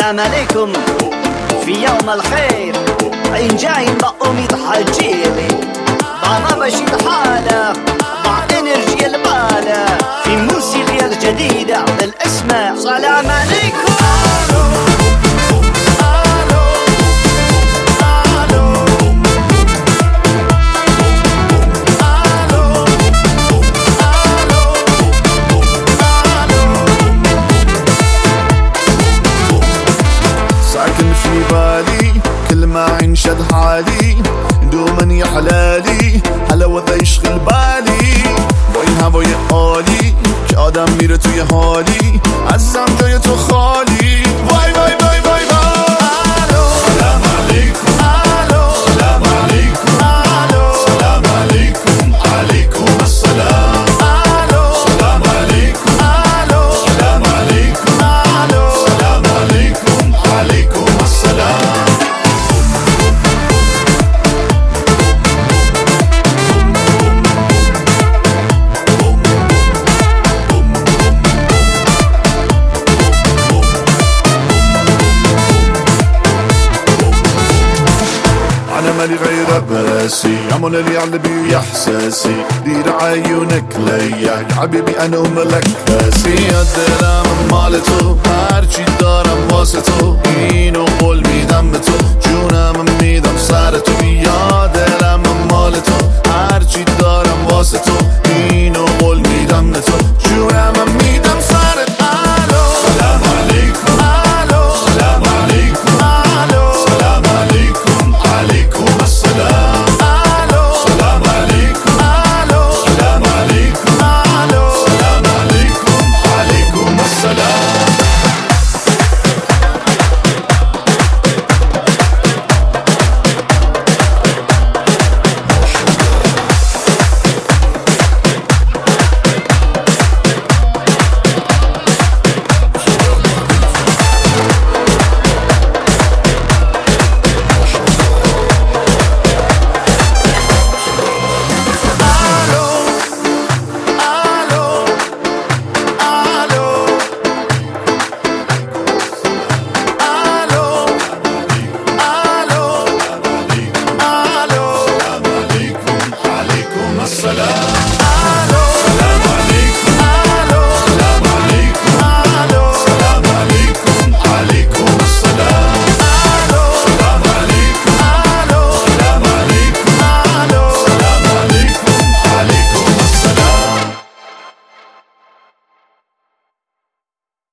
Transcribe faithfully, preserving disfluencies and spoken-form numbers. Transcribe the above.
سلام عليكم في يوم الخير، عين جايين بأميض حجيلي بعض بشيد حالة مع انرجي البالة في موسيقى الجديدة بالاسماء. سلام عليكم. ساكن في بالي كل ما ينشد حالي دوما يا حلالي حلاوة يشغل بالي با این هوای عالی که آدم میره توی حالی عزیزم جای تو خالی. وای وای وای وای وای. سلام علیکم. سلام علیکم. سلام علیکم. علیکم السلام. سلام علیکم. سلام علیکم. سلام علیکم. علیکم السلام. أنا مالي غير براسي عمل اللي على بي إحساسي دير عيونك ليا يا حبيبي أنا وملك راسي الدرام مالتو هرچی دارم واسه تو